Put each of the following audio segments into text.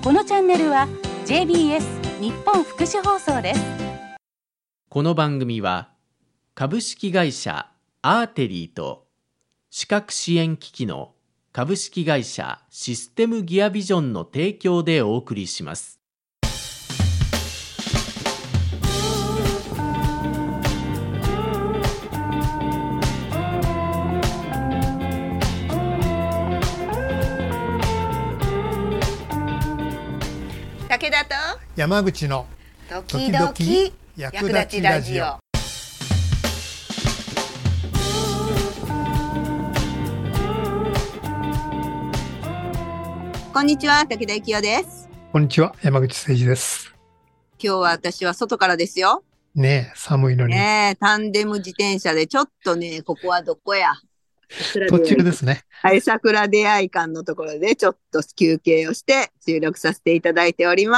このチャンネルは JBS 日本福祉放送です。 この番組は株式会社アーテリーと視覚支援機器の株式会社システムギアビジョンの提供でお送りします。 武田と山口の時々役立ちラジオ。こんにちは、武田幸代です。 こんにちは、山口誠二です。 今日は私は外からですよ。 ねえ、寒いのに。 ねえ、タンデム自転車でちょっとね、ここはどこや。 途中ですね。 はい、桜出会い館のところでちょっと休憩をして収録させていただいております。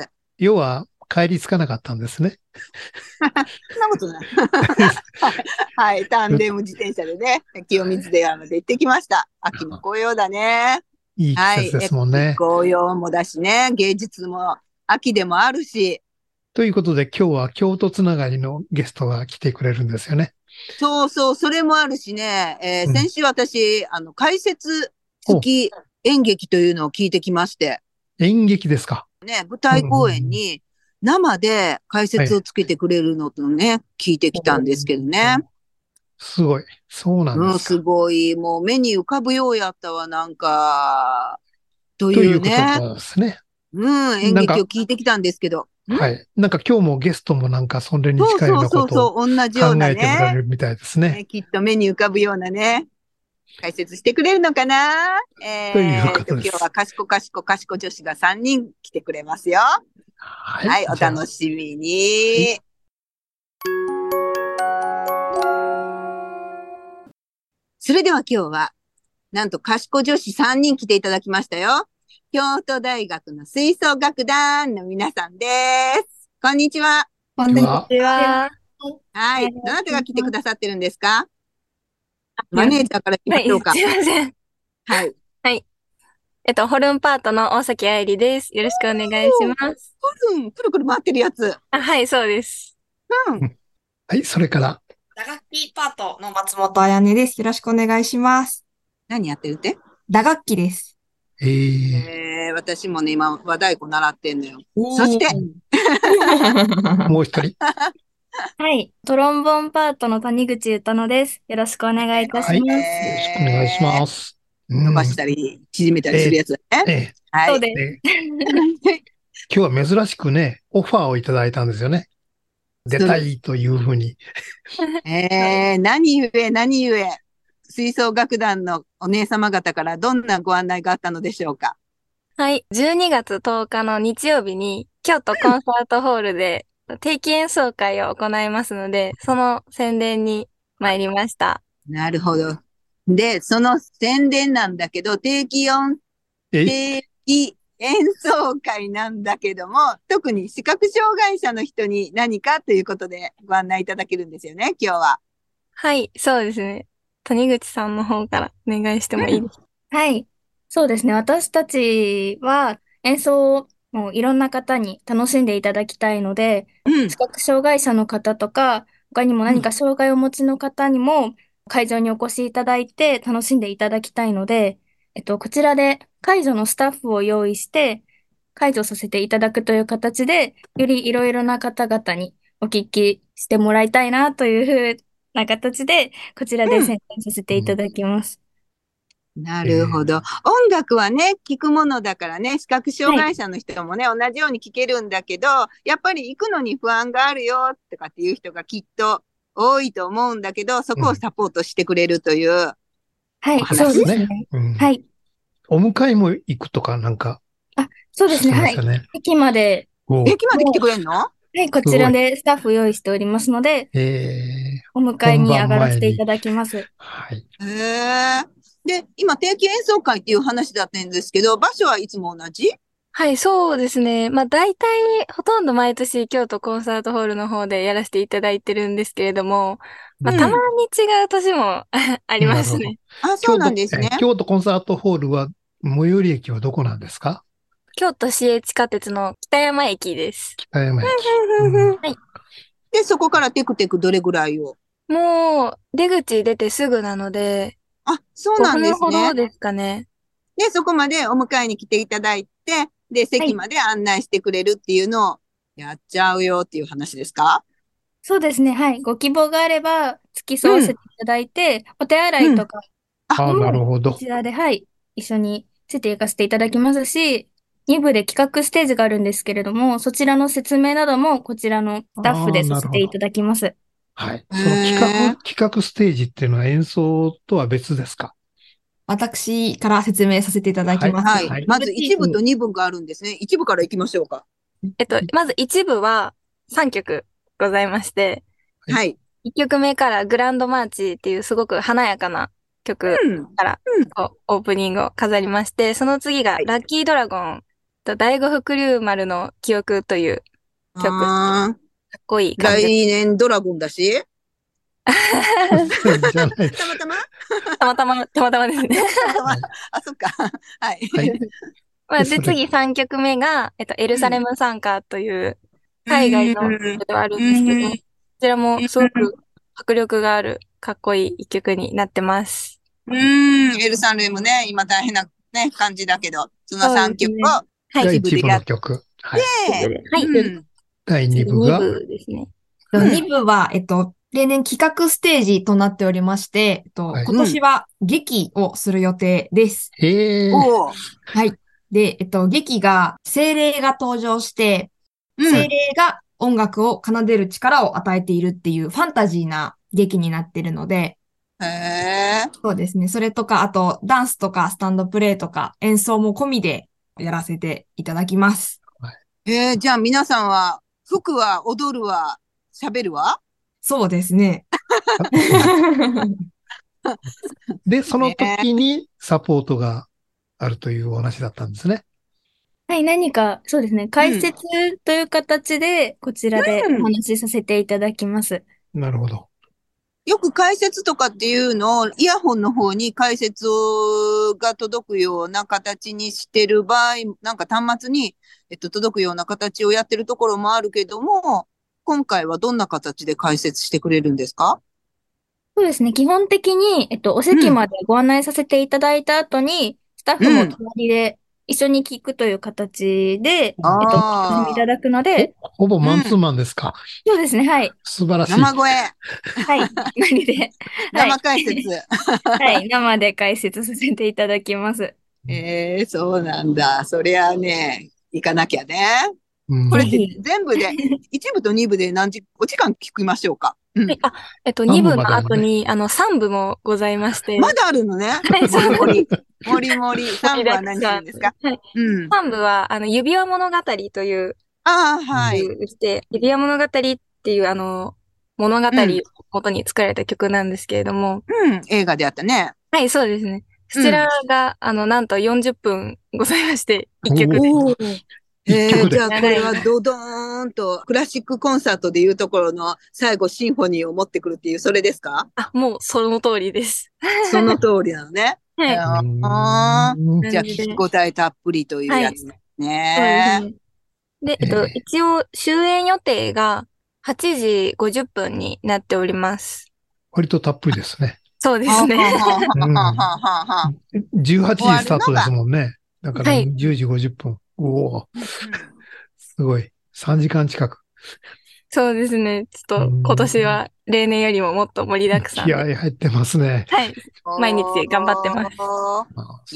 要は帰りつかなかったんですね。 そんなことない。はい、タンデム自転車でね、清水寺まで行ってきました。秋の紅葉だね。 いい季節ですもんね。 はい、紅葉もだしね、芸術も秋でもあるし。 ということで今日は京都つながりのゲストが来てくれるんですよね。 そうそう、それもあるしね、先週私、解説付き演劇というのを聞いてきまして。 演劇ですか。 ね、舞台公演に生で解説をつけてくれるのとね、聞いてきたんですけどね。 すごい。そうなんですか。 すごい。もう目に浮かぶようやったわ、なんか、というね。 ということですね。 演劇を聞いてきたんですけど。 はい。なんか今日もゲストもなんかそれに近いようなことを考えておられるみたいですね。 きっと目に浮かぶようなね、解説してくれるのかな。 ということです。 今日は賢女子が3人来てくれますよ。 はい。 はい、お楽しみに。はい、それでは今日は、なんと賢女子3人来ていただきましたよ。京都大学の吹奏楽団の皆さんです。こんにちは。 こんにちは。 はい。どなたが来てくださってるんですか？マネージャーから聞きましょうか。 はい、すいません。 はい。 はい。ホルンパートの大崎愛理です。よろしくお願いします。 ホルン、くるくる回ってるやつ。 はい、そうです。 はい、それから。 打楽器パートの松本彩音です。よろしくお願いします。 何やってるって？ 打楽器です。 私もね、今、和太鼓習ってんのよ。そして、 もう一人。 はい。トロンボーンパートの谷口ゆたのです。よろしくお願いいたします。はい、よろしくお願いします。 伸ばしたり、縮めたりするやつだね。 はい。そうです。 今日は珍しくね、オファーをいただいたんですよね。出たいというふうに。 何故。吹奏楽団のお姉様方からどんなご案内があったのでしょうか？ はい。12月10日の日曜日に京都コンサートホールで定期演奏会を行いますので、その宣伝に参りました。 なるほど。で、その宣伝なんだけど、定期演奏会なんだけども、特に視覚障害者の人に何かということでご案内いただけるんですよね、今日は。 はい、そうですね。谷口さんの方からお願いしてもいいですか？はい。そうですね。私たちは演奏をもういろんな方に楽しんでいただきたいので、視覚障害者の方とか、他にも何か障害をお持ちの方にも会場にお越しいただいて楽しんでいただきたいので、こちらで介助のスタッフを用意して介助させていただくという形で、よりいろいろな方々にお聞きしてもらいたいなというふうな形で、こちらで宣伝させていただきます。 なるほど。音楽はね、聞くものだからね、視覚障害者の人もね、同じように聞けるんだけど、やっぱり行くのに不安があるよとかっていう人がきっと多いと思うんだけど、そこをサポートしてくれるという、 はい、そうですね。はい。 お迎えも行くとかなんか。 そうですね。はい。駅まで来てくれるの？ はい、こちらでスタッフ用意しておりますので、お迎えに上がらせていただきます。 はい。 で、今、定期演奏会っていう話だったんですけど、場所はいつも同じ？ はい、そうですね。まあ、大体、ほとんど毎年、京都コンサートホールの方でやらせていただいてるんですけれども、まあ、たまに違う年もありますね。 あ、そうなんですね。 京都コンサートホールは、最寄り駅はどこなんですか？ 京都市営地下鉄の北山駅です。 北山駅。 で、そこからテクテクどれぐらいを？ もう、出口出てすぐなので、 あ、そうなんです 5分ほどね。 ですかね。 で、そこまでお迎えに来ていただいて、で、席まで案内してくれるっていうのをやっちゃうよっていう話ですか？ そうですね。はい。ご希望があれば、付き添わせていただいて、お手洗いとかあ、なるほこど。 ちらで、はい。一緒についていかせていただきますし、2部で企画ステージがあるんですけれども、そちらの説明などもこちらのスタッフでさせていただきます。 はい。その企画ステージっていうのは演奏とは別ですか？ 私から説明させていただきます。 はい。 はいまず1部と2部があるんですね。1部から行きましょうか。 まず1部は3曲ございまして、 はい。 1曲目からグランドマーチっていうすごく華やかな曲からこうオープニングを飾りまして、その次がラッキードラゴンと第五福竜丸の記憶という曲。かっこいい感じ。 来年ドラゴンだし。 じゃない。 たまたまたまたまですね。 あ、そっか。はい。 まあ、で、次3曲目が、エルサレム賛歌という海外の曲ではあるんですけど、こちらもすごく迫力がある、かっこいい一曲になってます。 エルサレムね、今大変なね、感じだけど、その3曲を第1部の曲。 はい。 第2部が 2部ですね。 2部は、例年企画ステージとなっておりまして、今年は劇をする予定です。はい。で、劇が、精霊が登場して、精霊が音楽を奏でる力を与えているっていうファンタジーな劇になってるので、そうですね。それとか、あと、ダンスとかスタンドプレイとか演奏も込みでやらせていただきます。 じゃあ皆さんは、吹くわ、踊るわ、喋るわ？ そうですね。 で、その時にサポートがあるというお話だったんですね。 はい、何か、そうですね。解説という形で、こちらでお話しさせていただきます。 なるほど。 よく解説とかっていうのを、イヤホンの方に解説が届くような形にしてる場合、なんか端末に、届くような形をやってるところもあるけども、今回はどんな形で解説してくれるんですか？ そうですね。基本的に、お席までご案内させていただいた後に、スタッフも隣で一緒に聞くという形で、お楽しみいただくので。 ほぼマンツーマンですか？ そうですね。はい。 素晴らしい。生声。 はい。何で。 生解説。 はい。生で解説させていただきます。 そうなんだ。そりゃあね、行かなきゃね。これって全部で、1部と2部でお時間聞きましょうか。 はい。2部の後に、3部もございまして。 まだあるのね。もり。3部は何するんですか？ はい。3部は、指輪物語という、 はい。 指輪物語っていう、物語を元に作られた曲なんですけれども。 映画であったね。 はい、そうですね。そちらが、なんと40分ございまして、1曲で。 じゃあこれはドドーンとクラシックコンサートでいうところの最後シンフォニーを持ってくるっていう、それですか？ もうその通りです。 その通りなのね。はい。じゃあ聞き応えたっぷりというやつね。 で、一応終演予定が8時50分になっております。 割とたっぷりですね。 そうですね。 18時スタートですもんね。だから10時50分。おお、すごい。3時間近く。 そうですね。ちょっと今年は例年よりももっと盛りだくさん。 気合入ってますね。 はい。毎日頑張ってます。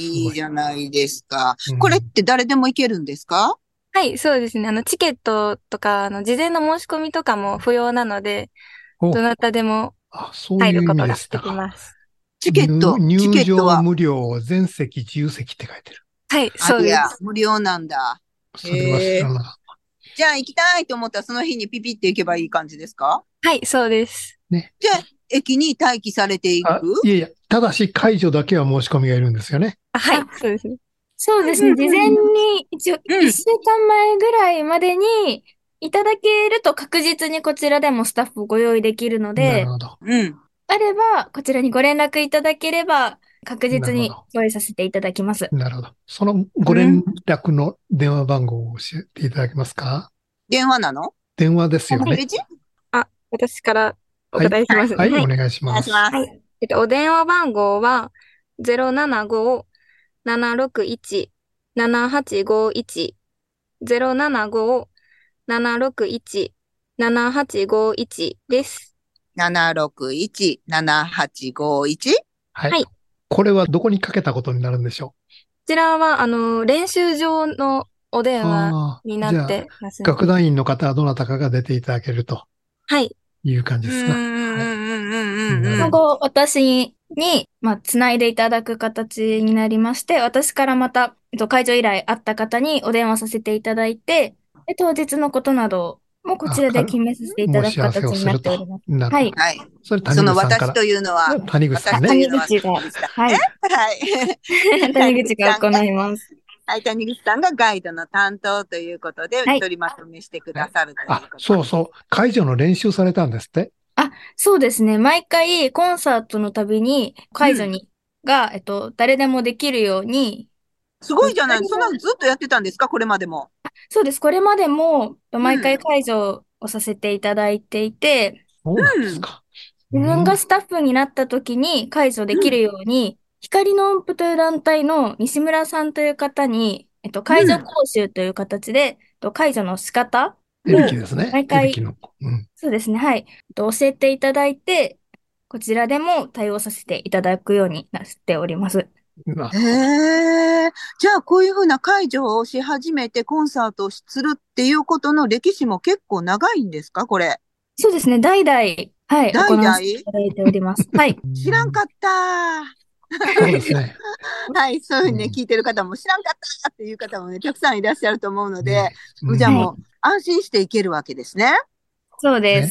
いいじゃないですか。これって誰でも行けるんですか？ はい、そうですね。チケットとか、事前の申し込みとかも不要なので、どなたでも入ることができます。 チケット入場無料、全席自由席って書いてる。 はい、そうです。 無料なんだ。 それは知らなかった。 じゃあ行きたいと思ったらその日にピピって行けばいい感じですか？ はい、そうです。 ね。 じゃあ駅に待機されていく？ いや、ただし解除だけは申し込みがいるんですよね。 はい、そうですね。そうですね。事前に一応1週間前ぐらいまでにいただけると確実にこちらでもスタッフご用意できるので、 なるほど。 あればこちらにご連絡いただければ確実に用意させていただきます。 なるほど。そのご連絡の電話番号を教えていただけますか？ 電話なの？ 電話ですよね。 私からお答えしますね。 はい、お願いします。 はい。お電話番号は、075-761-7851、075-761-7851です。 761-7851？ はい。これはどこにかけたことになるんでしょう？こちらは、練習場のお電話になってますね。 楽団員の方はどなたかが出ていただけると。 はい。 いう感じですか。その後、私に、つないでいただく形になりまして、私からまた、会場依頼あった方にお電話させていただいて、当日のことなどもこちらで決めさせていただく形になっております。 はい。 それ谷口さんから。その私というのは、 谷口さんね。 谷口が、はい。谷口が行います。 はい、谷口さんがガイドの担当ということで、取りまとめしてくださるということ。 そうそう。会場の練習されたんですって？ そうですね。毎回コンサートのたびに会場が、誰でもできるように。 すごいじゃない。そんなのずっとやってたんですか？これまでも。 そうです。これまでも、毎回会場をさせていただいていて。 そうなんですか。 自分がスタッフになった時に解除できるように、光の音符という団体の西村さんという方に、解除講習という形で、解除の仕方を毎回、 そうですね、はい、教えていただいて、こちらでも対応させていただくようになっております。 じゃあこういうふうな解除をし始めてコンサートをするっていうことの歴史も結構長いんですか、これ？ そうですね、代々、はい、行わせていただいております。はい。 知らんかった。 そうですね。 はい、そういうふうにね、聞いてる方も知らんかったっていう方もね、たくさんいらっしゃると思うので、じゃあもう安心していけるわけですね。 そうです。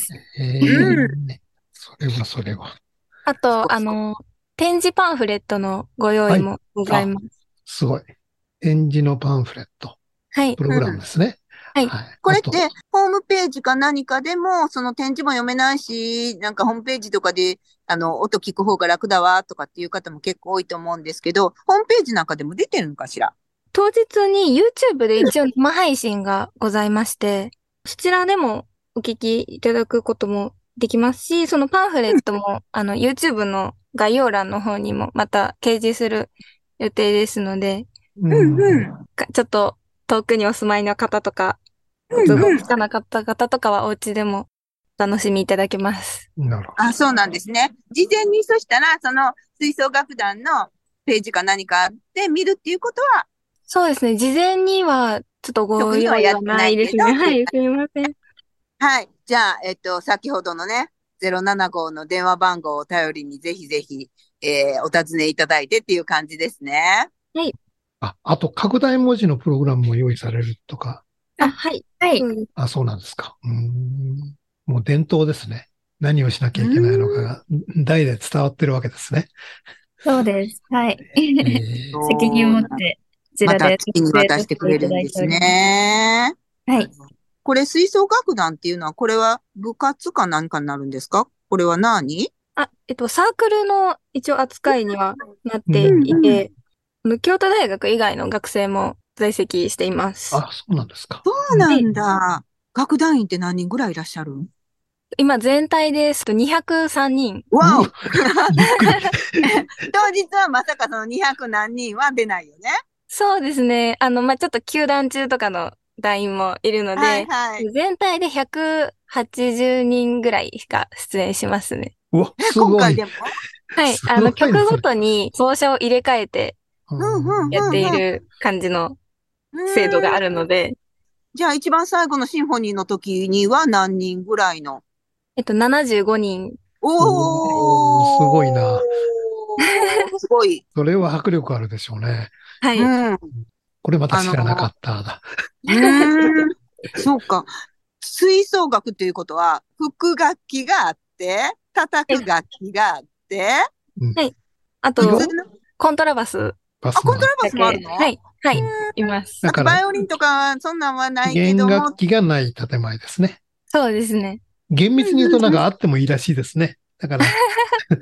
それは。 あと、展示パンフレットのご用意もございます。 すごい。展示のパンフレット。 はい。 プログラムですね。 はい。 これって、ホームページか何かでも、その展示も読めないし、なんかホームページとかで、音聞く方が楽だわ、とかっていう方も結構多いと思うんですけど、ホームページなんかでも出てるのかしら？ 当日に YouTube で一応生配信がございまして、そちらでもお聞きいただくこともできますし、そのパンフレットも、YouTube の概要欄の方にもまた掲示する予定ですので、ちょっと遠くにお住まいの方とか、都合つかなかった方とかはお家でもお楽しみいただけます。 なるほど。 そうなんですね。事前にそしたら、その吹奏楽団のページか何かで見るっていうことは？ そうですね。事前にはちょっとご用意はないですね。はい、すみません。 はい。じゃあ、先ほどのね、075の電話番号を頼りにぜひぜひ、お尋ねいただいてっていう感じですね。 はい。 あと、拡大文字のプログラムも用意されるとか。 はい。はい。 そうなんですか。もう伝統ですね。何をしなきゃいけないのかが代々伝わってるわけですね。 そうです。はい。責任を持って、こちらで渡してくれるんですね。 はい。 これ、吹奏楽団っていうのは、これは部活か何かになるんですか？これは何？ サークルの一応扱いにはなっていて、京都大学以外の学生も在籍しています。 そうなんですか。 そうなんだ。楽団員って何人ぐらいいらっしゃる？ 今全体ですと203人。 わお当日はまさかその200何人は出ないよね。 そうですね。ちょっと休団中とかの団員もいるので、全体で180人ぐらいしか出演しますね。 すごい。 今回でも？ はい。曲ごとに奏者を入れ替えてやっている感じの制度があるので。 じゃあ一番最後のシンフォニーの時には何人ぐらいの ？75人。 すごいな。 すごい。 それは迫力あるでしょうね。 はい。 これまた知らなかっただ。 そうか。吹奏楽ということは、吹く楽器があって、叩く楽器があって、 はい。あと、コントラバス。 コントラバスもあるの？ はい。はい。います。 だからバイオリンとかそんなんはないけども。 弦楽器がない建前ですね。 そうですね。 厳密に言うとなんかあってもいいらしいですね。だから、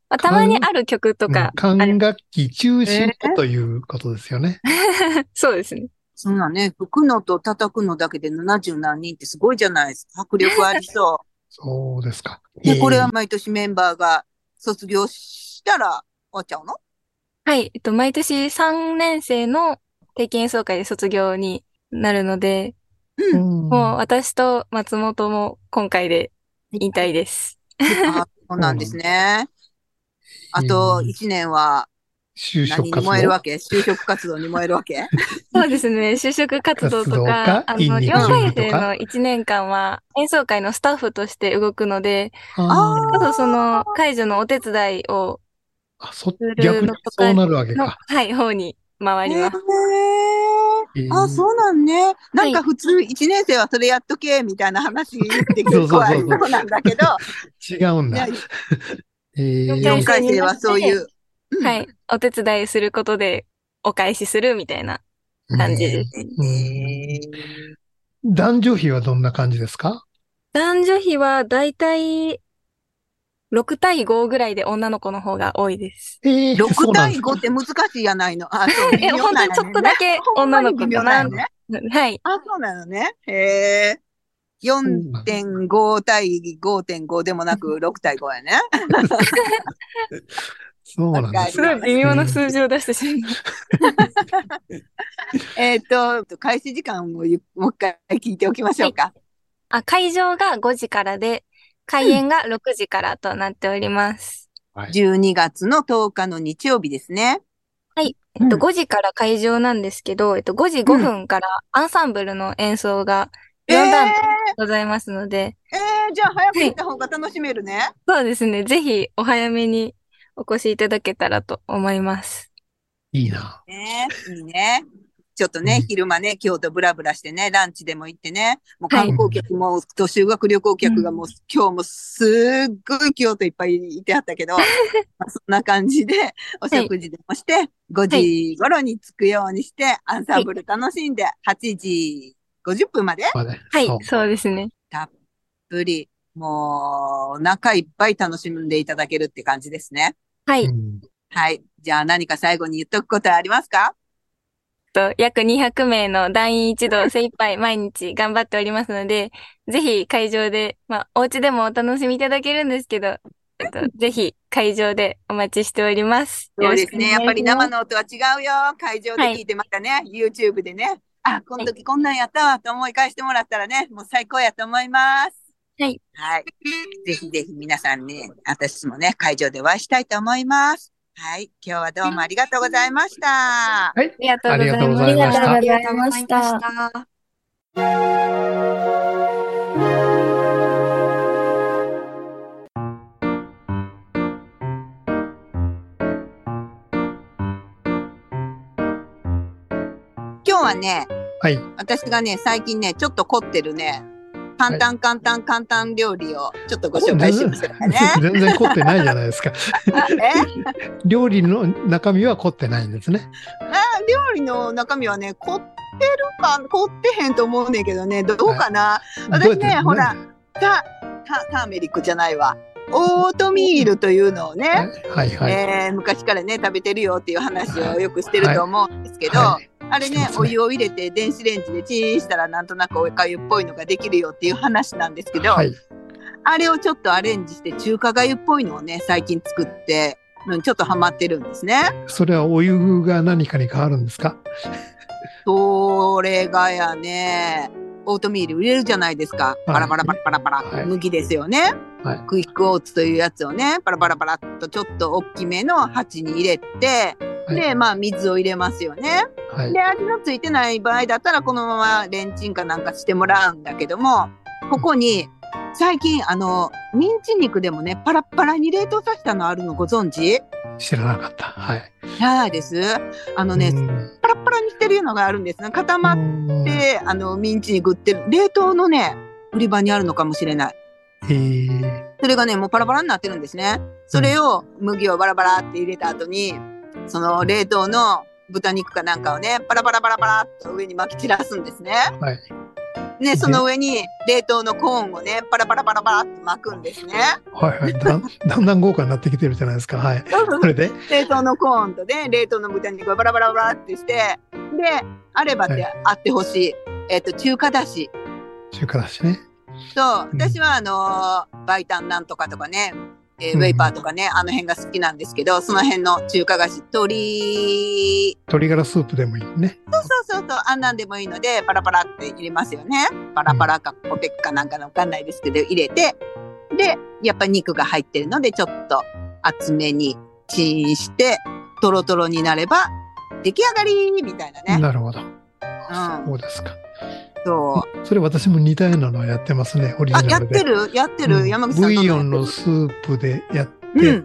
たまにある曲とか。 管楽器中心ということですよね。 そうですね。 そんなね、吹くのと叩くのだけで70何人ってすごいじゃないですか。迫力ありそう。 そうですか。 で、これは毎年メンバーが卒業したら終わっちゃうの？ はい。毎年3年生の定期演奏会で卒業になるので、もう私と松本も今回で引退です。 そうなんですね。あと1年は何に燃えるわけ？就職活動に燃えるわけ？ そうですね。就職活動とか、4回生の1年間は演奏会のスタッフとして動くので、あとその解除のお手伝いを逆にそうなるわけか。 はい、方に回ります。 そうなんね。なんか普通1年生はそれやっとけ、みたいな話で結構ありそうなんだけど。 違うんだ。 4回生はそういう。 はい。お手伝いすることでお返しするみたいな感じです。 男女比はどんな感じですか？ 男女比はだいたい6対5ぐらいで女の子の方が多いです。 6対5って難しいやないの。 本当にちょっとだけ女の子かな。はい。 そうなのね。4.5 対 5.5 でもなく6対5やね。 そうなんです。 すごい微妙な数字を出してしまう。開始時間をもう一回聞いておきましょうか。 会場が5時からで、開演が6時からとなっております。 12月の10日の日曜日ですね。 はい。5時から会場なんですけど、5時5分からアンサンブルの演奏が4段ございますので。 じゃあ早く行った方が楽しめるね。 そうですね。ぜひお早めにお越しいただけたらと思います。 いいな。 いいね。ちょっとね、昼間ね、京都ブラブラしてね、ランチでも行ってね、もう観光客も、修学旅行客がもう、今日もすっごい京都いっぱいいてはったけど、そんな感じで、お食事でもして、5時頃に着くようにして、アンサンブル楽しんで、8時50分まで。 はい、そうですね。 たっぷり、もう、お腹いっぱい楽しんでいただけるって感じですね。 はい。 はい。じゃあ何か最後に言っとくことはありますか？ 約200名の団員一同精一杯毎日頑張っておりますので、ぜひ会場で、お家でもお楽しみいただけるんですけど、ぜひ会場でお待ちしております。 そうですね。やっぱり生の音は違うよ。会場で聞いてまたね、YouTube でね、この時こんなんやったわと思い返してもらったらね、もう最高やと思います。 はい。 はい。ぜひぜひ皆さんね、私もね、会場でお会いしたいと思います。はい。今日はどうもありがとうございました。 はい。ありがとうございました。 ありがとうございました。 今日はね、 はい。 私がね、最近ね、ちょっと凝ってるね、簡単料理をちょっとご紹介しますからね。 全然凝ってないじゃないですか。料理の中身は凝ってないんですね。 料理の中身はね、凝ってへんと思うねんけどね、どうかな。私ね、ほら、ターメリックじゃないわ。オートミールというのをね、昔からね、食べてるよっていう話をよくしてると思うんですけど、あれね、お湯を入れて電子レンジでチンしたらなんとなくおかゆっぽいのができるよっていう話なんですけど、あれをちょっとアレンジして中華がゆっぽいのをね、最近作って、ちょっとハマってるんですね。 それはお湯が何かに変わるんですか？ それがやね、オートミール入れるじゃないですか。パラパラ、麦ですよね。クイックオーツというやつをね、パラパラっとちょっと大きめの鉢に入れて、で、水を入れますよね。で、味のついてない場合だったら、このままレンチンかなんかしてもらうんだけども、ここに、最近、ミンチ肉でもね、パラパラに冷凍させたのあるのご存知？ 知らなかった。はい。 はいです。パラパラにしてるのがあるんですね。固まって、ミンチ肉売ってる。冷凍のね、売り場にあるのかもしれない。それがね、もうパラパラになってるんですね。それを、麦をバラバラって入れた後に、その冷凍の豚肉かなんかをね、パラパラっと上に巻き散らすんですね。 ね、その上に冷凍のコーンをね、パラパラパラパラって巻くんですね。 はいはい。だんだん豪華になってきてるじゃないですか。はい。それで冷凍のコーンとね、冷凍の豚肉をパラパラパラってして、で、あればってあってほしい。中華だし。 中華だしね。 そう、私はバイタンなんとかとかね、ウェイパーとかね、あの辺が好きなんですけど、その辺の中華菓子、鶏ガラスープでもいいね。 そう、あんなんでもいいので、パラパラって入れますよね。パラパラかポテッかなんかのわかんないですけど、入れて、で、やっぱ肉が入ってるので、ちょっと厚めにチンして、トロトロになれば、出来上がりみたいなね。 なるほど。そうですか。そう。それ私も似たようなのをやってますね、オリジナルで。 やってる、山口さん。 ブイヨンのスープでやって、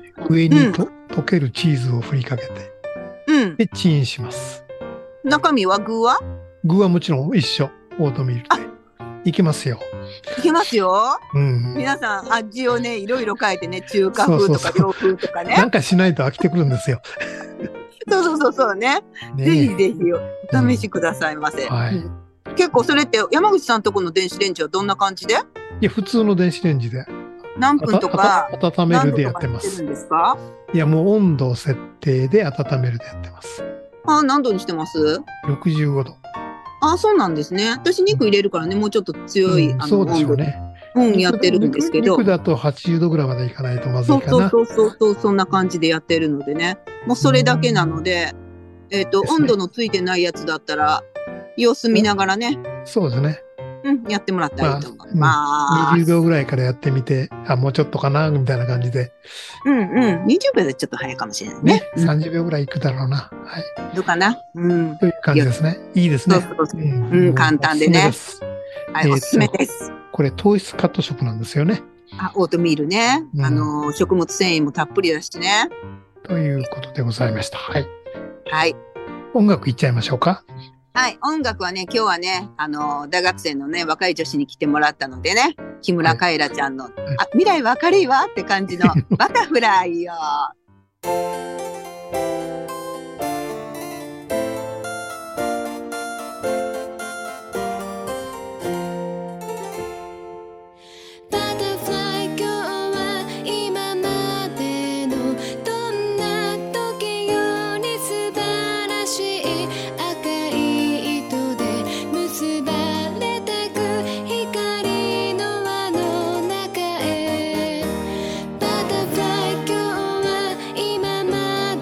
上に溶けるチーズを振りかけて、で、チンします。 中身は具はもちろん一緒。オートミールで。いけますよ。 いけますよ。皆さん味をね、いろいろ変えてね、中華風とか洋風とかね。 なんかしないと飽きてくるんですよ。 そうね。ぜひぜひお試しくださいませ。結構それって山口さんとこの電子レンジはどんな感じで？ いや、普通の電子レンジで。 何分とか温めるでやってます。いや、もう温度設定で温めるでやってます。 何度にしてます？ 65 度。 そうなんですね。私肉入れるからね、もうちょっと強い、 そうでしょうね。 やってるんですけど。 肉だと80度ぐらいまでいかないとまずいかな。 そんな感じでやってるのでね。もうそれだけなので、温度のついてないやつだったら、様子見ながらね。 そうですね。 やってもらったらいいと思います。 20秒ぐらいからやってみて、もうちょっとかな、みたいな感じで。 20秒でちょっと早いかもしれないね。 30秒ぐらいいくだろうな。はい。 どうかな。 という感じですね。いいですね。 簡単でね。はい、おすすめです。 これ糖質カット食なんですよね。 オートミールね。食物繊維もたっぷりだしね。 ということでございました。はい。 はい。 音楽いっちゃいましょうか。 はい。音楽はね、今日はね、大学生のね、若い女子に来てもらったのでね、木村カエラちゃんの、未来は明るいわって感じのバタフライよ。 今まで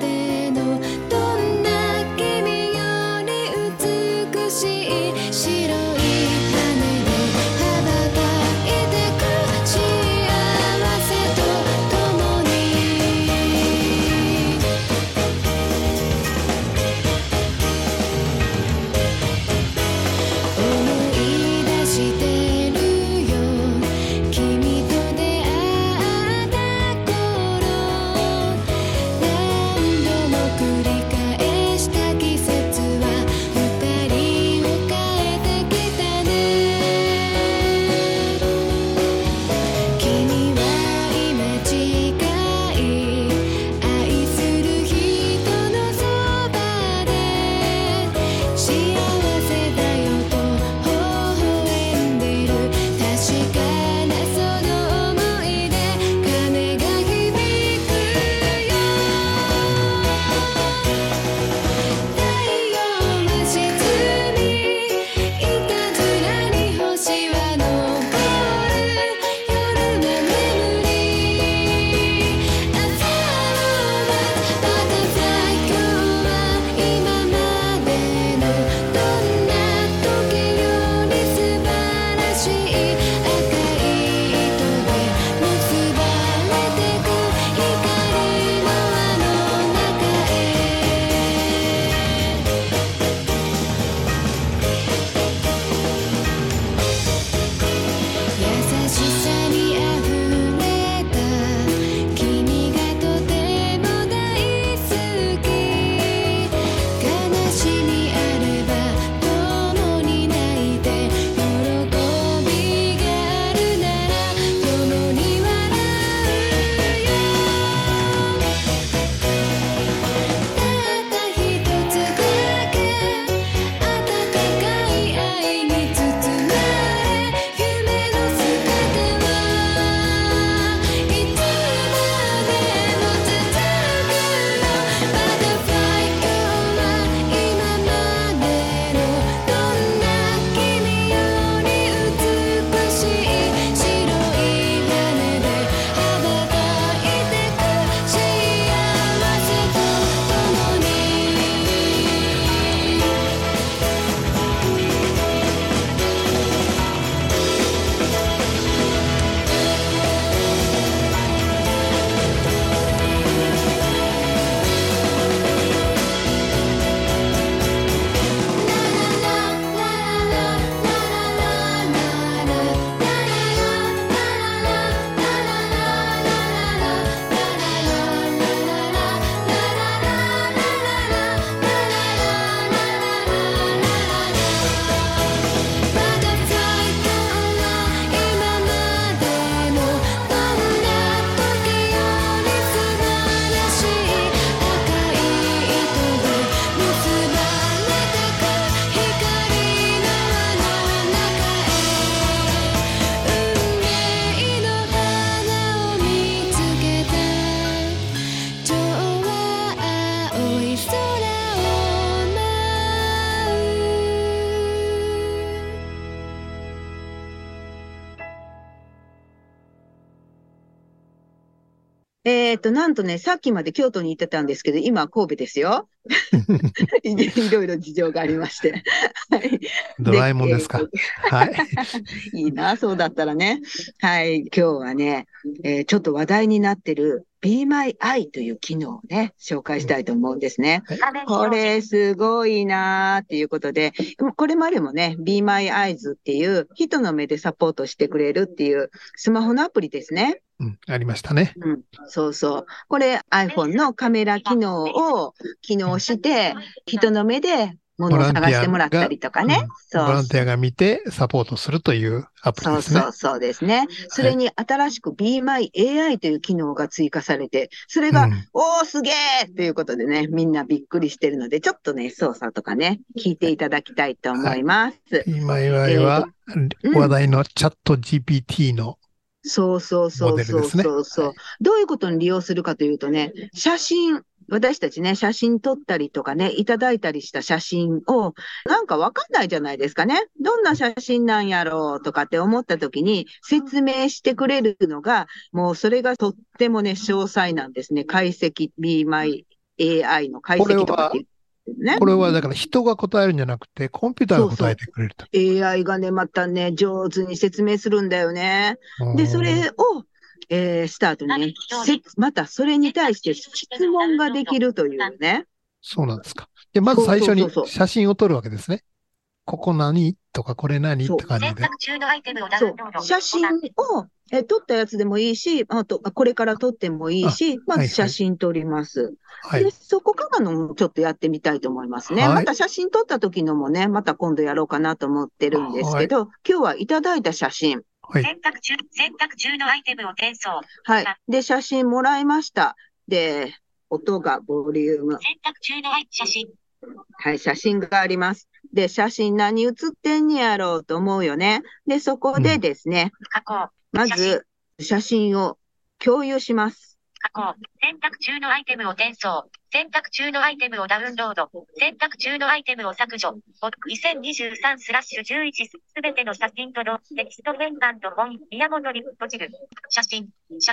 なんとね、さっきまで京都に行ってたんですけど、今は神戸ですよ。いろいろ事情がありまして。はい。 ドラえもんですか。はい。 いいな、そうだったらね。はい。今日はね、ちょっと話題になってる Be My Eye という機能をね、紹介したいと思うんですね。これすごいなーっていうことで、これまでもね、Be My Eyes っていう人の目でサポートしてくれるっていうスマホのアプリですね。 ありましたね。 そうそう。これ iPhone のカメラ機能を起動して、人の目で物を探してもらったりとかね。 ボランティアが見てサポートするというアプリですね。 そうですね。それに新しく Be My AI という機能が追加されて、それが、おーすげーということでね、みんなびっくりしてるので、ちょっとね、操作とかね、聞いていただきたいと思います。 Be My AI は、話題のチャット GPT のそう。どういうことに利用するかというとね、私たちね、写真撮ったりとかね、いただいたりした写真を、なんかわかんないじゃないですかね。どんな写真なんやろうとかって思った時に説明してくれるのが、もうそれがとってもね、詳細なんですね。解析、Be My AI の解析とかっていう。 これはだから人が答えるんじゃなくて、コンピューターが答えてくれると。 AI がね、またね、上手に説明するんだよね。で、それを、スタートにね、またそれに対して質問ができるというね。 そうなんですか。で、まず最初に写真を撮るわけですね。ここ何とかこれ何って感じで。 写真を撮ったやつでもいいし、これから撮ってもいいし、まず写真撮ります。で、そこからのもちょっとやってみたいと思いますね。また写真撮った時のもね、また今度やろうかなと思ってるんですけど、今日はいただいた写真。選択中のアイテムを転送。はい。で、写真もらいました。で、音がボリューム。選択中の写真。はい、写真があります。で、写真何写ってんやろうと思うよね。で、そこでですね、まず写真を共有します。選択中のアイテムを転送。選択中のアイテムをダウンロード。選択中のアイテムを削除。2023/11すべての写真とのテキスト変換と本、宮本に閉じる。写真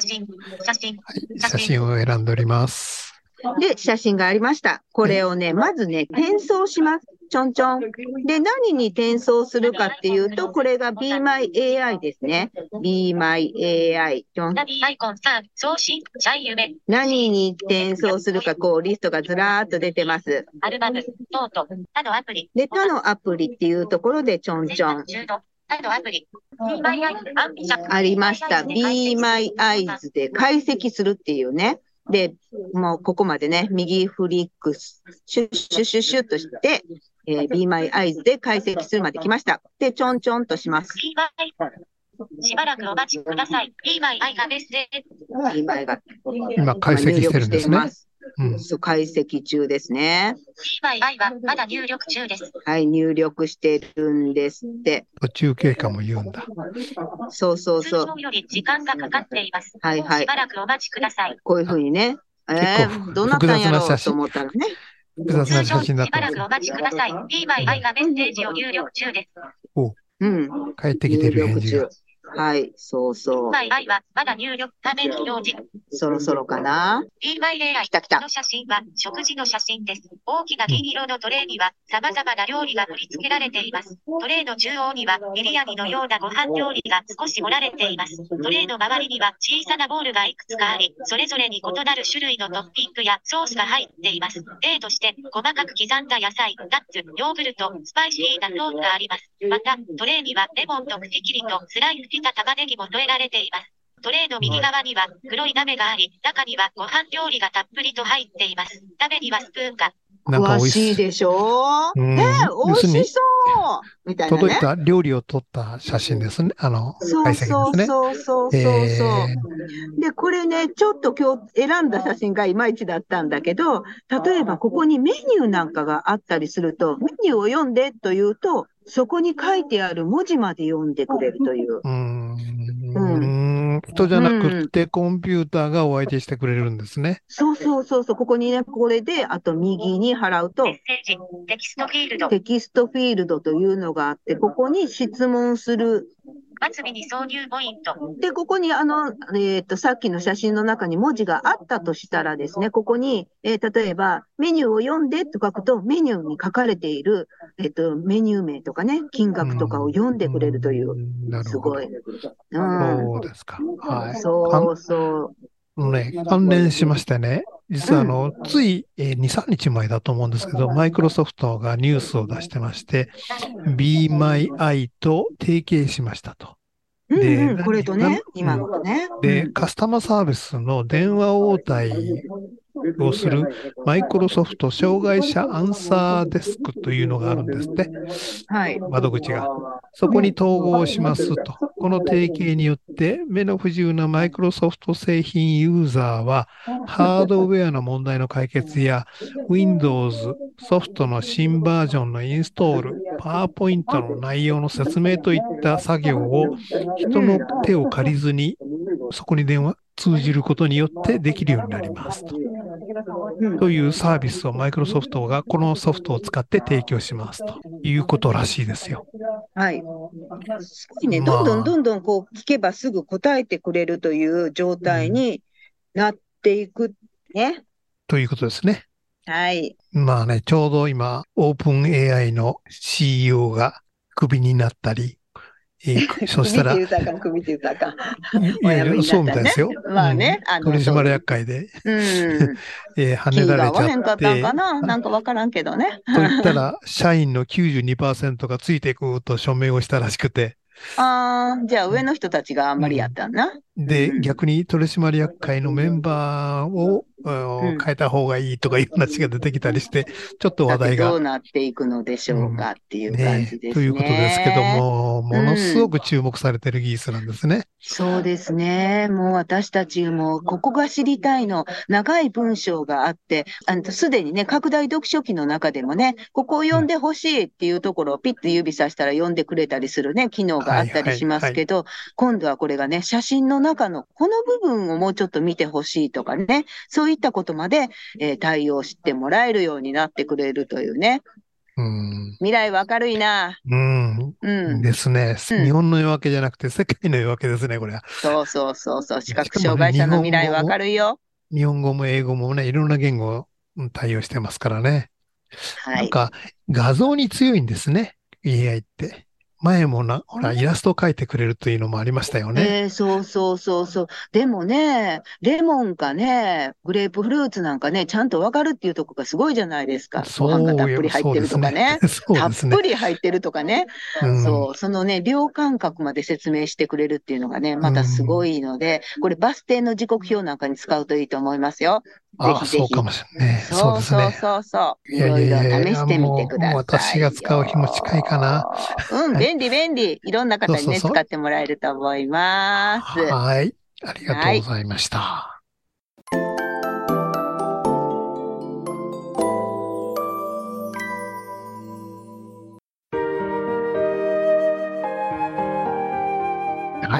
を選んでおります。 で、写真がありました。これをね、まずね、転送します。ちょんちょん。で、何に転送するかっていうと、これが Be My AI ですね。Be My AI。何に転送するか、こう、リストがずらーっと出てます。アルバム、ノート、他のアプリ。で、他のアプリっていうところでちょんちょん。ありました。Be My Eyes で解析するっていうね。で、もうここまでね、右フリックス、シュッシュッシュッシュッとして、Be My Eyes で解析するまで来ました。で、ちょんちょんとします。しばらくお待ちください。Be My Eye がメッセージ。 今解析してるんですね。 解析中ですね。 Be My Eye はまだ入力中です。 はい、入力してるんですって。 途中経過も言うんだ。 そう。 通常より時間がかかっています。 はい。 しばらくお待ちください。 こういうふうにね。どうなったんやろうと思ったらね。 複雑な写真だった。 しばらくお待ちください。Be My Eye がメッセージを入力中です。 帰ってきてる返事が。 はい、そう。 Be My Eye はまだ入力画面表示。 そろそろかな。 Be My AI の写真は食事の写真です。大きな銀色のトレイには様々な料理が盛り付けられています。トレイの中央にはビリヤニのようなご飯料理が少し盛られています。トレイの周りには小さなボウルがいくつかあり、それぞれに異なる種類のトッピングやソースが入っています。例として細かく刻んだ野菜、ナッツ、ヨーグルト、スパイシーなソースがあります。また、トレイにはレモンと茎切りとスライスした玉ねぎも添えられています。トレイの右側には黒い鍋があり、中にはご飯料理がたっぷりと入っています。鍋にはスプーンが。 詳しいでしょ？美味しそうみたいなね。 届いた料理を撮った写真ですね。解析ですね。 そう。で、これね、ちょっと今日選んだ写真がいまいちだったんだけど、例えばここにメニューなんかがあったりすると、メニューを読んでというと、そこに書いてある文字まで読んでくれるという。 人じゃなくてコンピューターがお相手してくれるんですね。 そう。ここにね、これで、あと右に払うと、 テキストフィールド。 テキストフィールドというのがあって、ここに質問する末尾に挿入ポイント。 で、ここにさっきの写真の中に文字があったとしたらですね、ここに、例えば、メニューを読んでと書くと、メニューに書かれている、メニュー名とかね、金額とかを読んでくれるという、すごい。 そうですか。はい。 そうそう。 関連しましてね、実はつい2、3日前だと思うんですけど、マイクロソフトがニュースを出してまして、Be My Eye と提携しましたと。 で、これとね、今のね。 で、カスタマーサービスの電話応対をするマイクロソフト障害者アンサーデスクというのがあるんですって。はい。窓口が。そこに統合しますと。この提携によって目の不自由なマイクロソフト製品ユーザーはハードウェアの問題の解決や Windows ソフトの新バージョンのインストール、PowerPoint の内容の説明といった作業を人の手を借りずにそこに通じることによってできるようになりますと。というサービスをマイクロソフトがこのソフトを使って提供しますということらしいですよ。 はい。すごいね、どんどんこう聞けばすぐ答えてくれるという状態になっていくね。 ということですね。 はい。 まあね、ちょうど今、オープン AI の CEO がクビになったり、そしたら、 首って言ったか。 そうみたいですよ。 まあね、 取締役会で、跳ねられちゃって。 へんかったんかな、なんかわからんけどね。 と言ったら、社員の 92% がついていくと署名をしたらしくて。 ああ、じゃあ上の人たちがあんまりやったんな。 で、逆に取締役会のメンバーを変えた方がいいとかいう話が出てきたりして、ちょっと話題が。 どうなっていくのでしょうかっていう感じですね。 ということですけども、ものすごく注目されている技術なんですね。 そうですね。もう私たちもここが知りたいの、長い文章があって、すでにね、拡大読書器の中でもね、ここを読んでほしいっていうところをピッと指さしたら読んでくれたりするね、機能があったりしますけど、今度はこれがね、写真の中のこの部分をもうちょっと見てほしいとかね、そういったことまで、対応してもらえるようになってくれるというね。未来は明るいな。 ですね。日本の夜明けじゃなくて世界の夜明けですね、これは。 そう。視覚障害者の未来は明るいよ。 日本語も英語もね、いろんな言語を対応してますからね。はい。なんか、画像に強いんですね、AI って。前もほら、イラストを描いてくれるというのもありましたよね。 そう。でもね、レモンかね、グレープフルーツなんかね、ちゃんとわかるっていうとこがすごいじゃないですか。ご飯がたっぷり入ってるとかね。たっぷり入ってるとかね。そのね、量感覚まで説明してくれるっていうのがね、またすごいので、これバス停の時刻表なんかに使うといいと思いますよ。ぜひ。 そうかもしれない。そうですね。 いろいろ試してみてください。 私が使う日も近いかな。 便利。いろんな方にね、使ってもらえると思います。 はい。ありがとうございました。はい。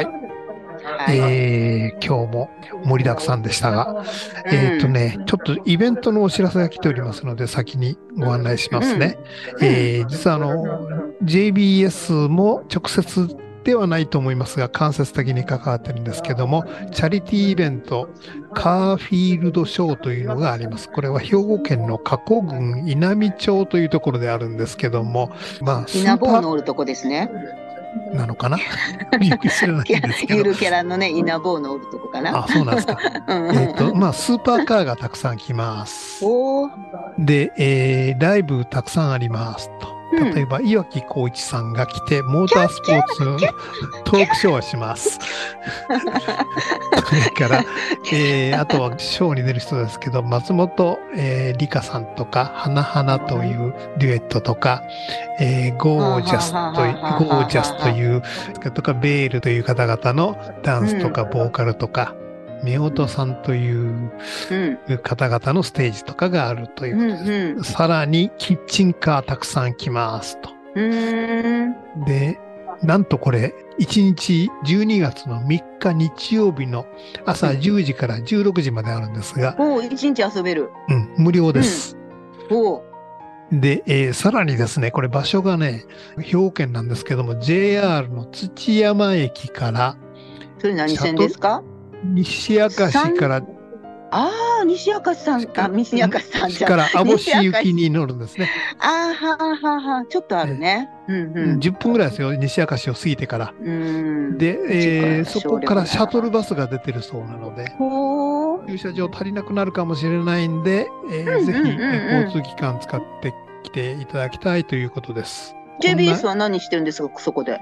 今日も盛りだくさんでしたが、ちょっとイベントのお知らせが来ておりますので、先にご案内しますね。実はJBS も直接ではないと思いますが、間接的に関わってるんですけども、チャリティーイベント、カーフィールドショーというのがあります。これは兵庫県の加古郡稲美町というところであるんですけども、 稲坊のおるとこですね。 なのかなよく知らないんですけど。 ゆるキャラのね、稲坊のおるとこかな。 そうなんですか。スーパーカーがたくさん来ます。で、ライブたくさんありますと。例えば、岩城浩一さんが来て、モータースポーツのトークショーをします。それから、あとはショーに出る人ですけど、松本里香さんとか、花々というデュエットとか、ゴージャスという、とか、ベールという方々のダンスとか、ボーカルとか、夫婦さんという方々のステージとかがあるということです。さらにキッチンカーたくさん来ますと。で、なんとこれ、1日12月の3日日曜日の朝10時から16時まであるんですが。 1日遊べる。 無料です。 で、さらにですね、これ場所がね、兵庫県なんですけども、JR の土山駅から、 それ何線ですか？ 西明石から、 西明石さん、西明石さんじゃから網干行きに乗るんですね。 ちょっとあるね。 10分ぐらいですよ、西明石を過ぎてから。で、そこからシャトルバスが出てるそうなので、駐車場足りなくなるかもしれないんで、ぜひ交通機関使ってきていただきたいということです。 JBS は何してるんですか、そこで。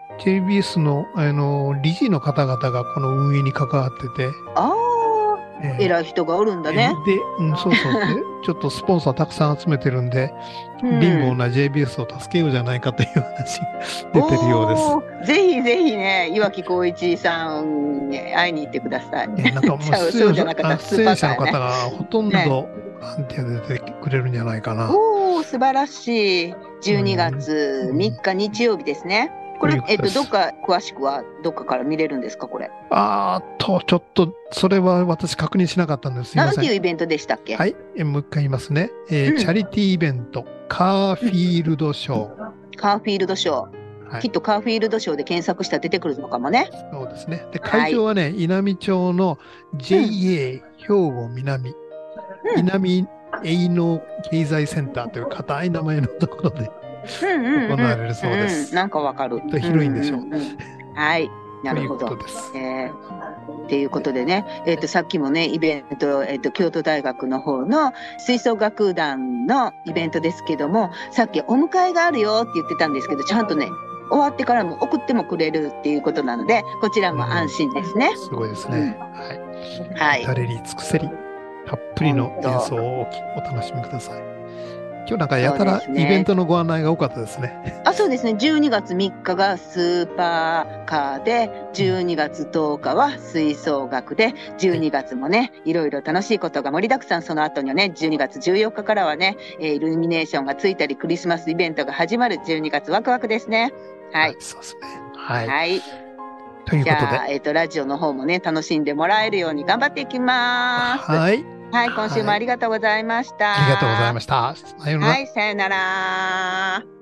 JBS の、理事の方々がこの運営に関わってて、 偉い人がおるんだね。 で、そうそう。で、ちょっとスポンサーたくさん集めてるんで、貧乏な JBS を助けようじゃないかという話が出てるようです。 ぜひぜひね、岩城浩一さんに会いに行ってください。 なんかもう出演者の方がほとんどボランティアで出てくれるんじゃないかな。 素晴らしい。12月3日日曜日ですね。これ、どっか詳しくはどっかから見れるんですか、これ。 ちょっと、それは私確認しなかったんです。すいません。 なんていうイベントでしたっけ？ はい。もう一回言いますね。チャリティーイベント、カーフィールドショー。 カーフィールドショー。きっとカーフィールドショーで検索したら出てくるのかもね。 そうですね。で、会場はね、稲美町の JA 兵庫南、南営農経済センターという固い名前のところで行われるそうです。 なんかわかる。 広いんでしょう。 はい。なるほど。っていうことでね、さっきもね、イベント、京都大学の方の吹奏楽団のイベントですけども、さっきお迎えがあるよって言ってたんですけど、ちゃんとね、終わってからも送ってもくれるっていうことなので、こちらも安心ですね。 すごいですね。はい。至れり尽くせり、たっぷりの演奏をお楽しみください。今日なんかやたらイベントのご案内が多かったですね。 そうですね。12月3日がスーパーカーで、12月10日は吹奏楽で、12月もね、いろいろ楽しいことが盛りだくさん。その後にはね、12月14日からはね、イルミネーションがついたり、クリスマスイベントが始まる12月ワクワクですね。はい。 そうですね。はい。 はい。 ということで。 じゃあ、ラジオの方もね、楽しんでもらえるように頑張っていきます。 はい。 はい、今週もありがとうございました。 ありがとうございました。 さよなら。はい、さよなら。